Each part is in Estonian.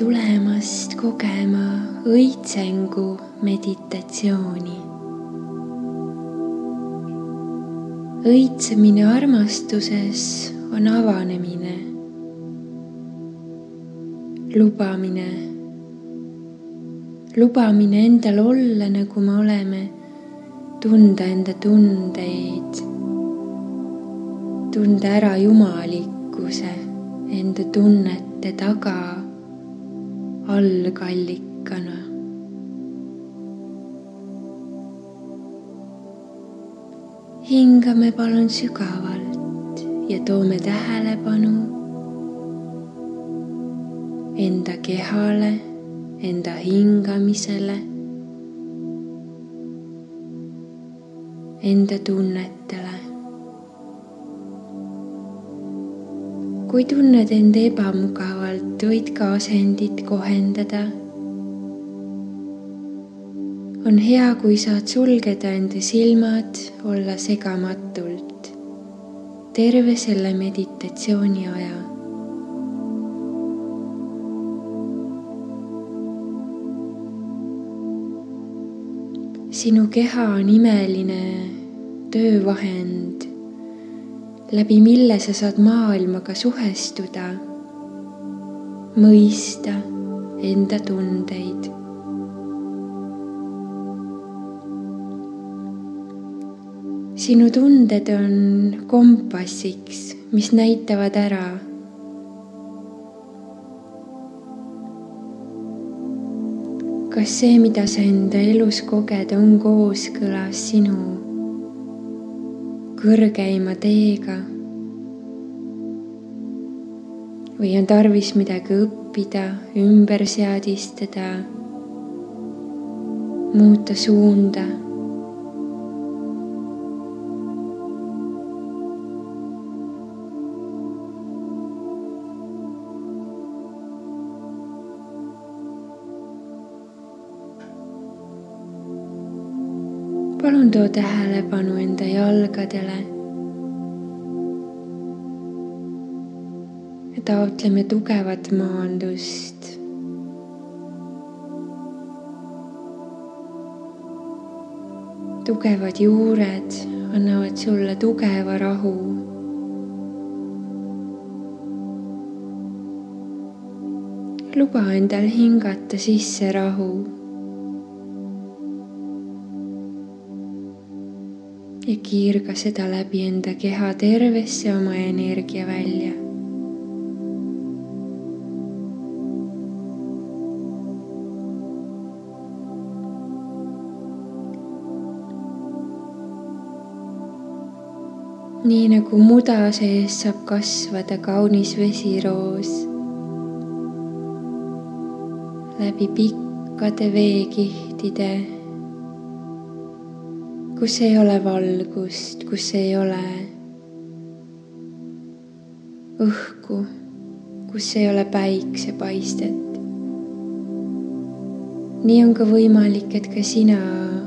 tulemast kogema õitsengu meditatsiooni. Õitsemine armastuses on avanemine, lubamine endal olla, nagu me oleme, tunda enda tundeid, tunda ära jumalikkuse enda tunnete taga algallikana. Hingame palun sügavalt ja toome tähelepanu enda kehale, enda hingamisele, enda tunnetele. Kui tunned end ebamugavalt, võid ka asendit kohendada. On hea, kui saad sulgeda enda silmad, olla segamatult terve selle meditatsiooni aja. Sinu keha on imeline töövahend, läbi mille sa saad maailmaga suhestuda, mõista enda tundeid. Sinu tunded on kompassiks, mis näitavad ära, kas see, mida sa enda elus koged, on kooskõlas sinu kõrgeima teega või on tarvis midagi õppida, ümber seadistada, muuta suunda. Palun too tähelepanu enda jalgadele ja taotleme tugevat maandust. Tugevad juured annavad sulle tugeva rahu. Luba endal hingata sisse rahu. Ja kiirga seda läbi enda keha tervesse oma energia välja. Nii nagu muda sees saab kasvada kaunis vesiroos läbi pikkade veekihtide, kus ei ole valgust, kus ei ole õhku, kus ei ole päiksepaistet. Nii on ka võimalik, et ka sina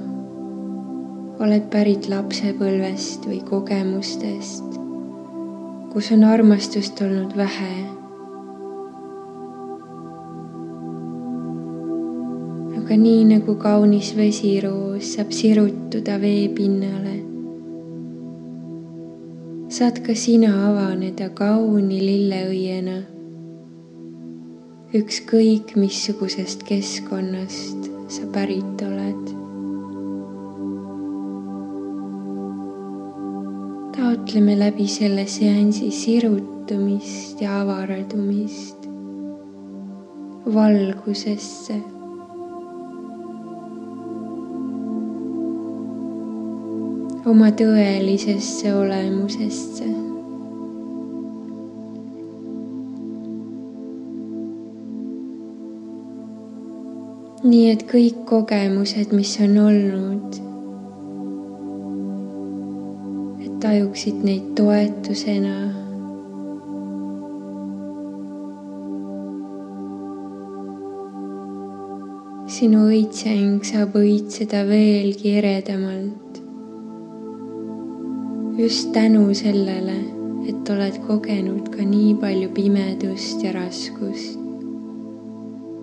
oled pärit lapsepõlvest või kogemustest, kus on armastust olnud vähe. Aga nii nagu kaunis vesiroos saab sirutuda veepinnale, saad ka sina avaneda kauni lilleõiena, ükskõik missugusest keskkonnast sa pärit oled. Taotleme läbi selle seansi sirutumist ja avardumist valgusesse. Oma tõelisesse olemusesse. Nii et kõik kogemused, mis on olnud, et tajuksid neid toetusena. Sinu õitseng saab õitseda veelgi eredamalt. Just tänu sellele, et oled kogenud ka nii palju pimedust ja raskust.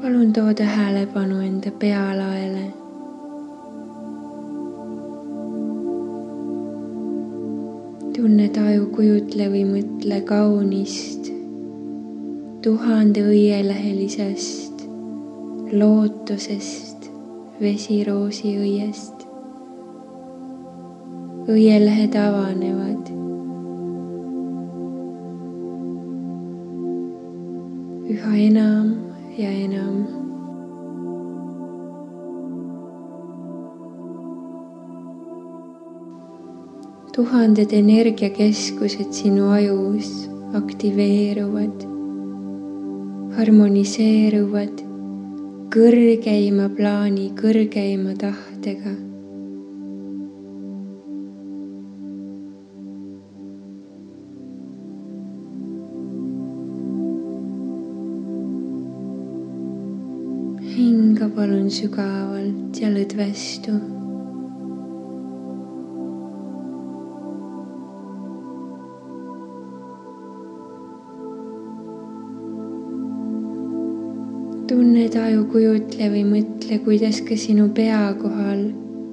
palun too tähelepanu enda pealaele. Tunne, taju, kujutle või mõtle kaunist 1000 õielehelisest lootusest vesiroosi õiest. Õielehed avanevad. Üha enam ja enam. Tuhanded energiakeskused sinu ajus aktiveeruvad, harmoniseeruvad kõrgeima plaani, kõrgeima tahtega. Hinga palun sügavalt ja lõdvestu. Tunne, taju, kujutle või mõtle, kuidas ka sinu pea kohal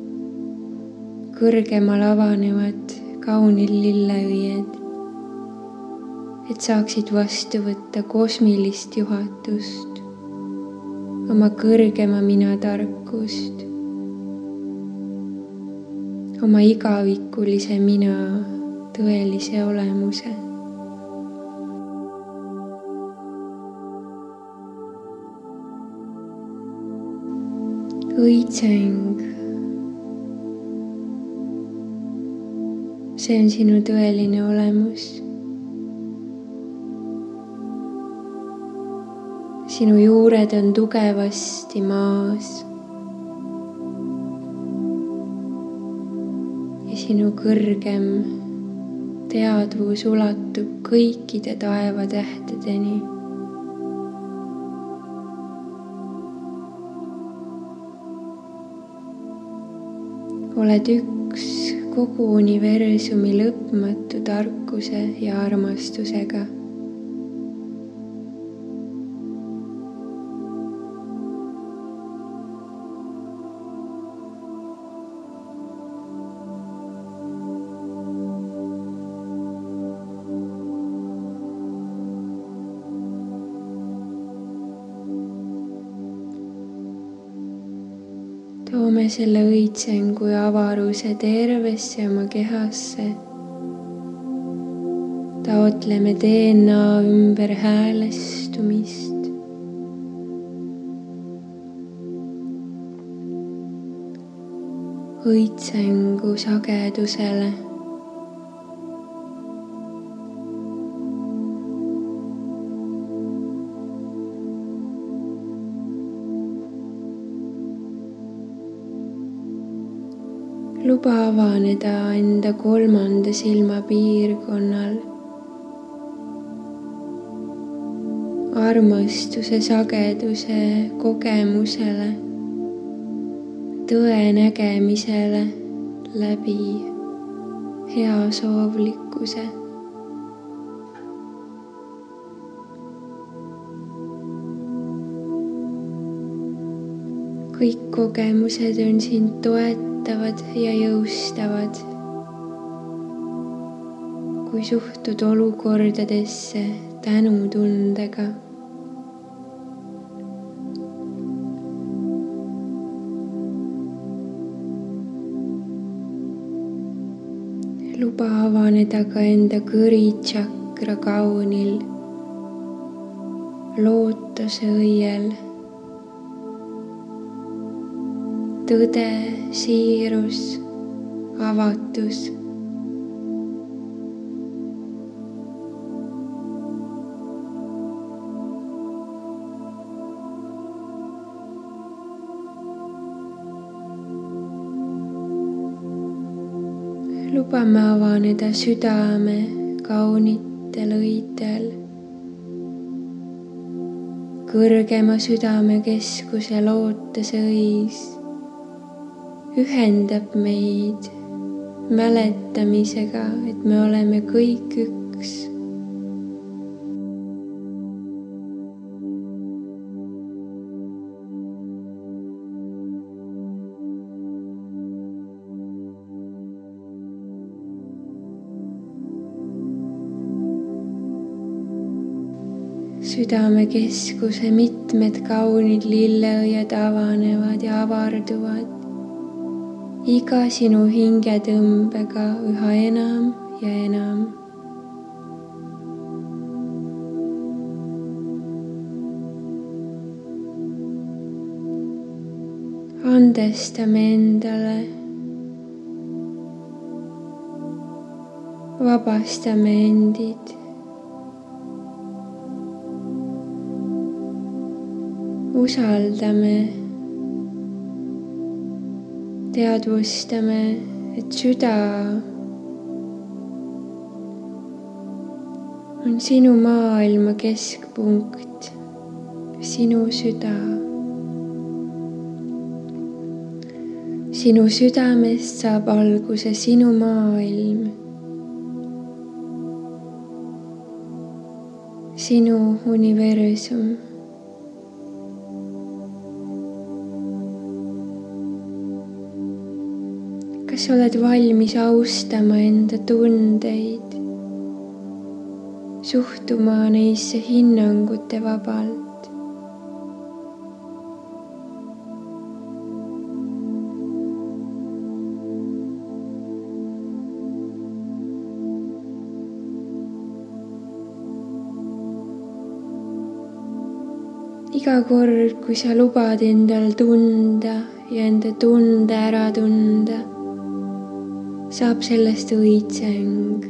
kõrgemal avanevad kaunil lilleõied, et saaksid vastu võtta kosmilist juhatust, oma kõrgema mina tarkust, oma igavikulise mina tõelise olemuse. Õitseng. See on sinu tõeline olemus. Sinu juured on tugevasti maas ja sinu kõrgem teadvus ulatub kõikide taevatähtedeni. Oled üks kogu universumi lõpmatu tarkuse ja armastusega. Toome selle õitsengu ja avaruse tervesse oma kehasse. Taotleme DNA ümber häälestumist. Õitsengu sagedusele. Luba avaneda enda 3. silma piirkonnal. Armastuse sageduse kogemusele, tõe nägemisele läbi heasoovlikkuse. Kõik kogemused on sind toetavad ja jõustavad, kui suhtud olukordadesse tänutundega. Luba avaneda ka enda kõritsakra kaunil lootuse õiel. Tõde, siirus, avatus. Lubame avaneda südame kaunitel õitel. Kõrgema südamekeskuse lootuse õis ühendab meid mäletamisega, et me oleme kõik üks. südamekeskuse mitmed kaunid lilleõied avanevad ja avarduvad iga sinu hingetõmbega üha enam ja enam. Andestame endale, vabastame endid, usaldame, teadvustame, et süda on sinu maailma keskpunkt, sinu süda. Sinu südamest saab alguse sinu maailm, sinu universum. Kas oled valmis austama enda tundeid, suhtuma neisse hinnangute vabalt? Iga kord, kui sa lubad endal tunda ja enda tunde ära tunda, saab sellest õitseng.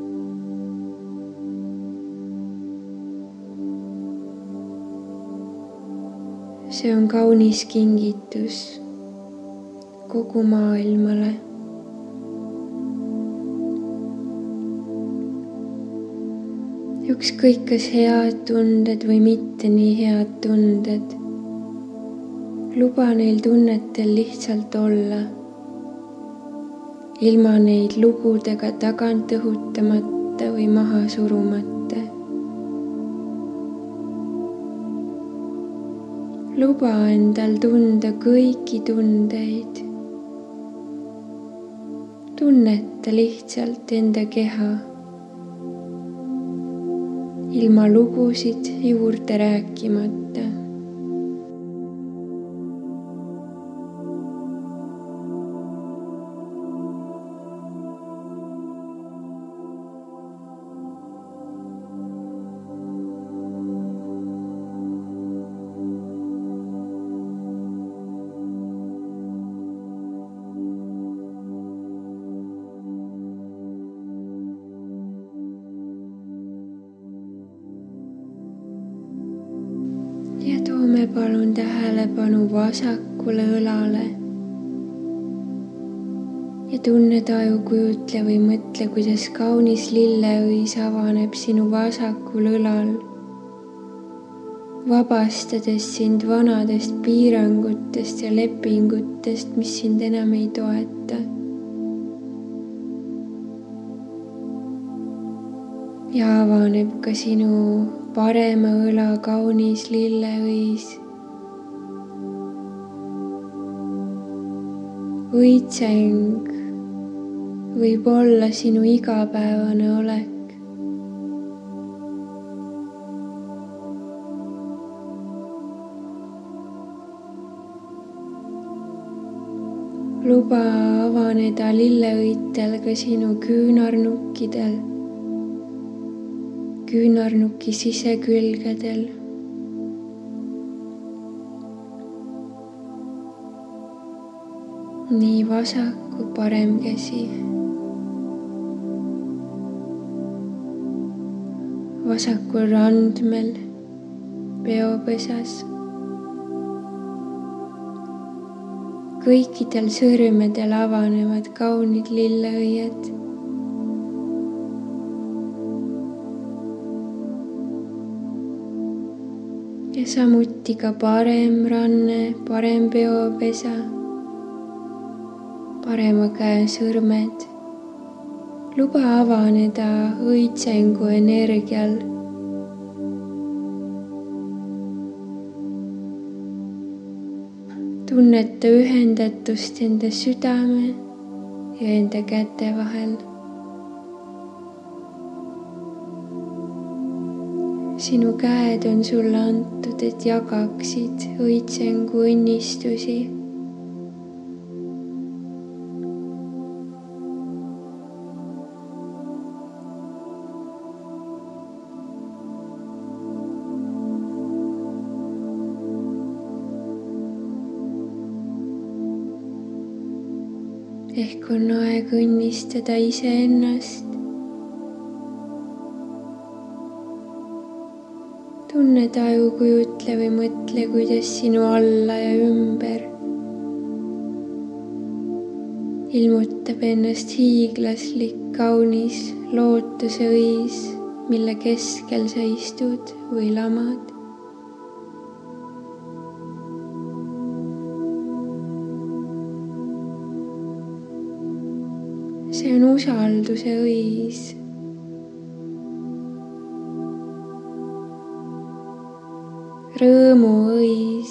See on kaunis kingitus kogu maailmale. Ükskõik kas head tunded või mitte nii head tunded, luba neil tunnetel lihtsalt olla, ilma neid lugudega tagant õhutamata või maha surumata. Luba endal tunda kõiki tundeid. Tunneta lihtsalt enda keha, ilma lugusid juurde rääkimata. Ja toome palun tähelepanu vasakule õlale ja tunne, taju, kujutle või mõtle, kuidas kaunis lilleõis avaneb sinu vasakul õlal, vabastades sind vanadest piirangutest ja lepingutest, mis sind enam ei toeta. Ja avaneb ka sinu parema õla kaunis lilleõis. Õitseng võib olla sinu igapäevane olek. Luba avaneda lilleõitel ka sinu küünarnukkidel, küünarnuki sisekülgedel. Nii vasak kui parem käsi. Vasakul randmel, peopesas. Kõikidel sõrmedel avanevad kaunid lilleõied. Ja samuti ka parem ranne, parem peopesa, parema käe sõrmed. Luba avaneda õitsengu energial. Tunneta ühendatust enda südame ja enda käte vahel. Sinu käed on sulle antud, et jagaksid õitsengu õnnistusi. Ehk on aeg õnnistada iseennast. Tunne, taju, kujutle või mõtle, kuidas sinu alla ja ümber ilmutab ennast hiiglaslik, kaunis lootuseõis, mille keskel sa istud või lamad. See on usalduse õis. Rõõmu õis.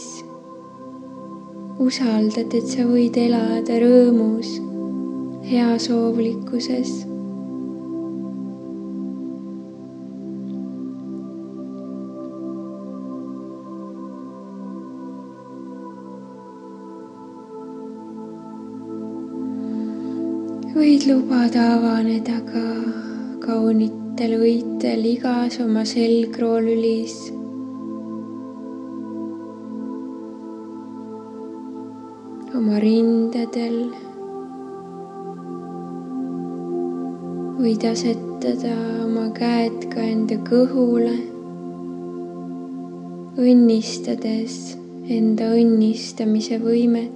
Usaldad, et sa võid elada rõõmus, heasoovlikkuses. Võid lubada avaneda ka kaunitel õitel igas oma selgroolülis. Oma rindadel. Võid asetada oma käed ka enda kõhule, õnnistades enda õnnistamise võimet.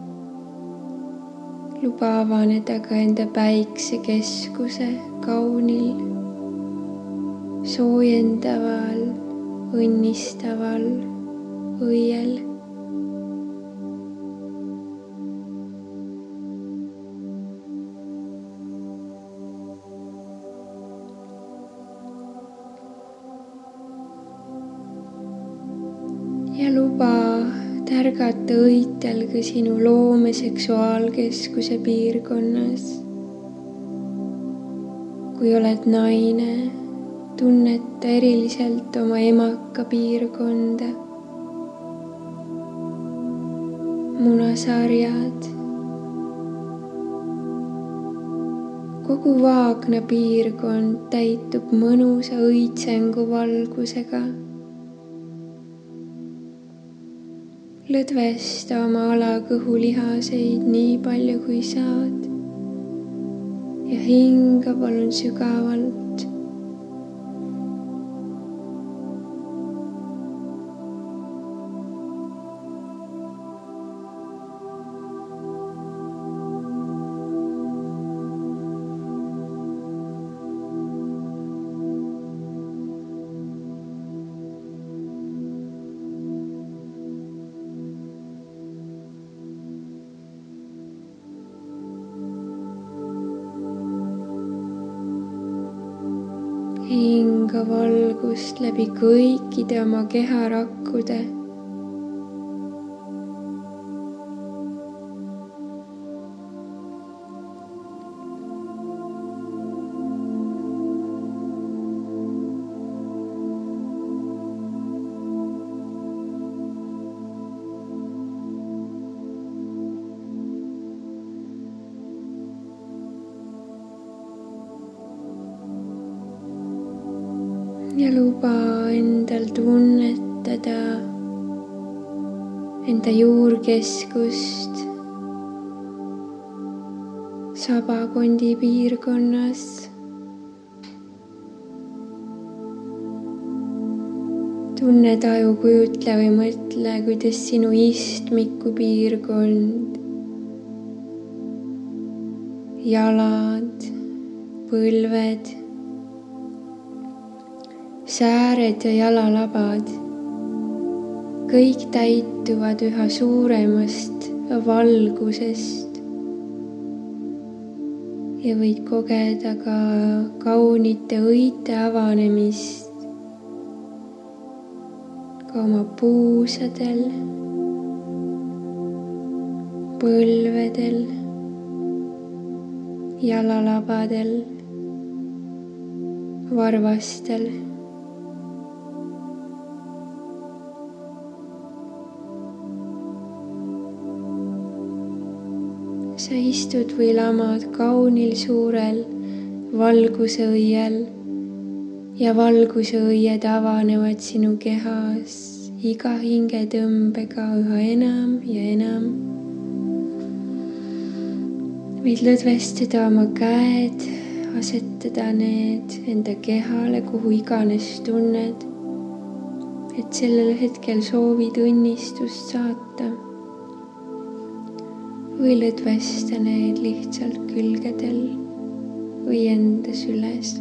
Luba avaneda ka enda päiksekeskuse kaunil, soojendaval, õnnistaval õiel. Ja luba tärgata õitel ka sinu loome seksuaalkeskuse piirkonnas. Kui oled naine, tunneta eriliselt oma emaka piirkonda, munasarjad, kogu vaagna piirkond täitub mõnusa õitsengu valgusega. Lõdvesta oma alakõhulihaseid nii palju kui saad ja hinga palun sügavalt. Hinga valgust läbi kõikide oma keharakkude. Ja luba endal tunnetada enda juurkeskust sabakondi piirkonnas. Tunne, taju, kujutle või mõtle, kuidas sinu istmiku piirkond, jalad, põlved, sääred ja jalalabad kõik täituvad üha suuremast valgusest ja võid kogeda ka kaunite õite avanemist ka oma puusadel, põlvedel, jalalabadel, varvastel. sa istud või lamad kaunil suurel valguseõiel ja valguseõied avanevad sinu kehas iga hingetõmbega üha enam ja enam. Võid lõdvestada oma käed, asetada need enda kehale, kuhu iganes tunned, et sellel hetkel soovid õnnistust saata. Või lõdvesta need lihtsalt külgedel või enda süles.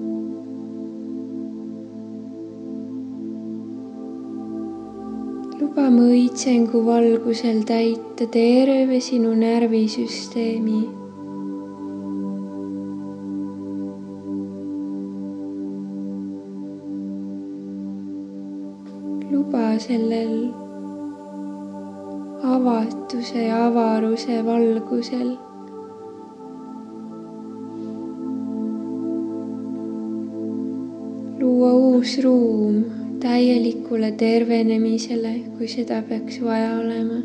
Luba mu õitsengu valgusel täita terve sinu närvisüsteemi. Luba sellel avatuse ja avaruse valgusel luua uus ruum täielikule tervenemisele, kui seda peaks vaja olema.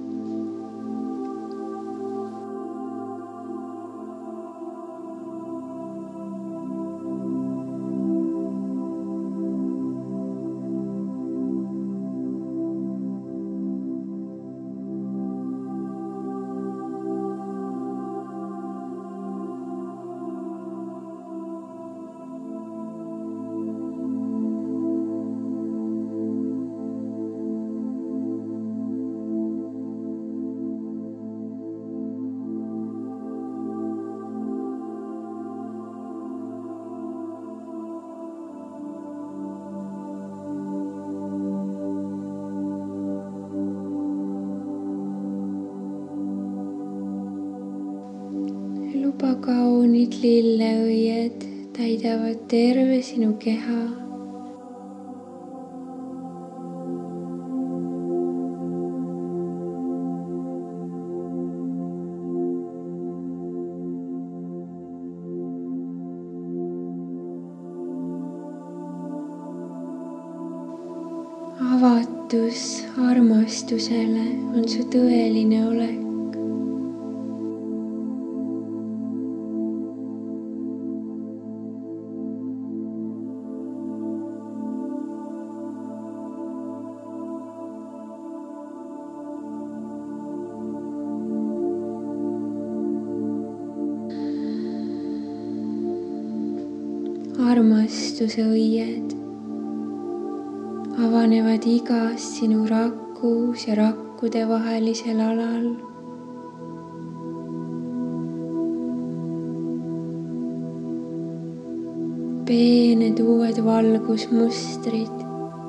Luba kaunid lilleõied täidavad terve sinu keha. Avatus armastusele on su tõeline olek. Armastuse õied avanevad igas sinu rakus ja rakkude vahelisel alal. Peened uued valgusmustrid.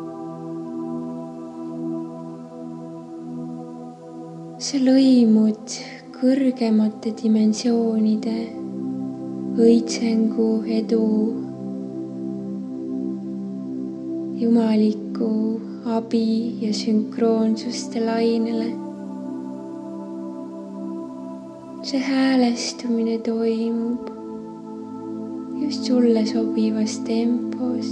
Sa lõimud kõrgemate dimensioonide õitsengu, edu, jumaliku abi ja sünkroonsuste lainele. See häälestumine toimub just sulle sobivas tempos.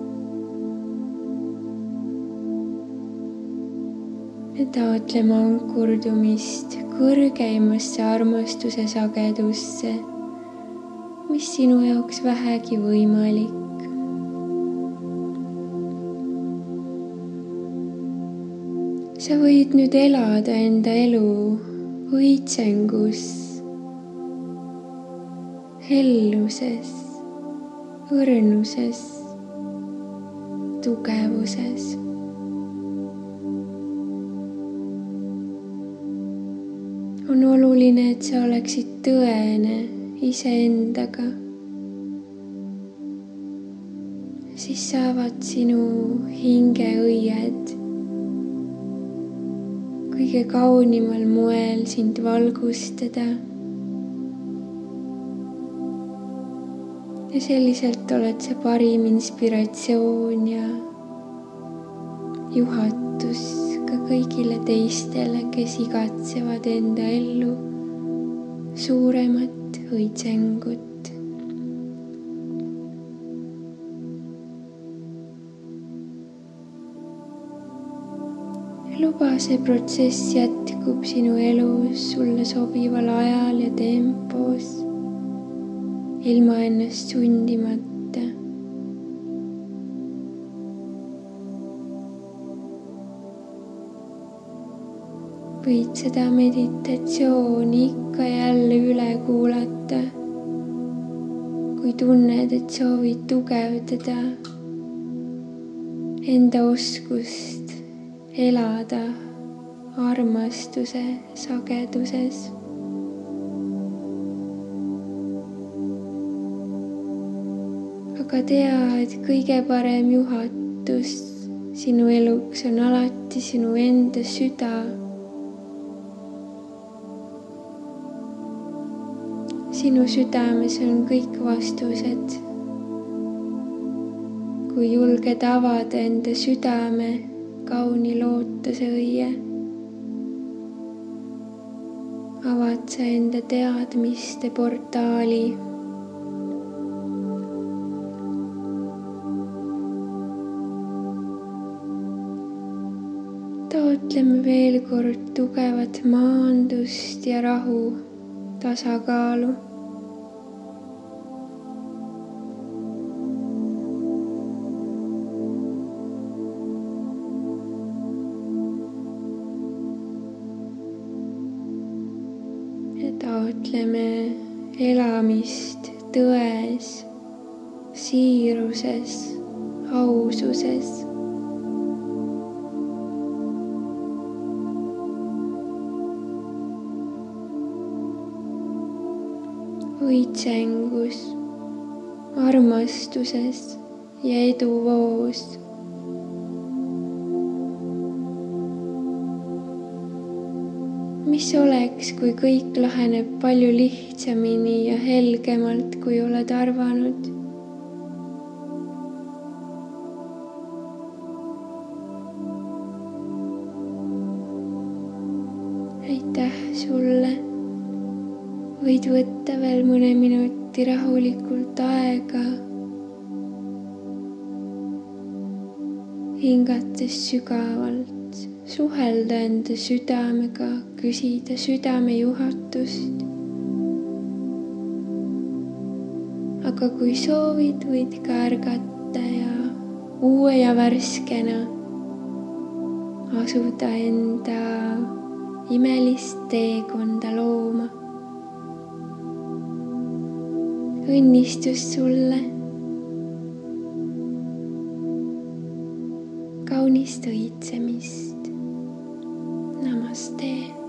Me taotleme ankurdumist kõrgeimasse armastuse sagedusse, mis sinu jaoks vähegi võimalik. Sa võid nüüd elada enda elu õitsengus, helluses, õrnuses, tugevuses. On oluline, et sa oleksid tõene iseendaga. Siis saavad sinu hingeõied kõige kaunimal moel sind valgustada. Ja selliselt oled sa parim inspiratsioon ja juhatus ka kõigile teistele, kes igatsevad enda ellu suuremat õitsengut. luba see protsess jätkub sinu elus sulle sobival ajal ja tempos, ilma ennast sundimata. Võid seda meditatsiooni ikka jälle üle kuulata, kui tunned, et soovid tugevdada enda oskust elada armastuse sageduses. Aga tea, et kõige parem juhatus sinu eluks on alati sinu enda süda. Sinu südames on kõik vastused. Kui julged avada enda südame kauni lootuse õie, avad sa enda teadmiste portaali. Taotleme veel kord tugevat maandust ja rahu, tasakaalu. Taotleme elamist tões, siiruses, aususes. Õitsengus, armastuses ja eduvoos. Mis oleks, kui kõik laheneb palju lihtsamini ja helgemalt, kui oled arvanud? Aitäh sulle. Võid võtta veel mõne minuti rahulikult aega, hingates sügavalt. Suhelda enda südamega, küsida südame juhatust. Aga kui soovid, võid ka ärgata ja uue ja värskena asuda enda imelist teekonda looma. Õnnistust sulle. Kaunist õitsemist. Namaste.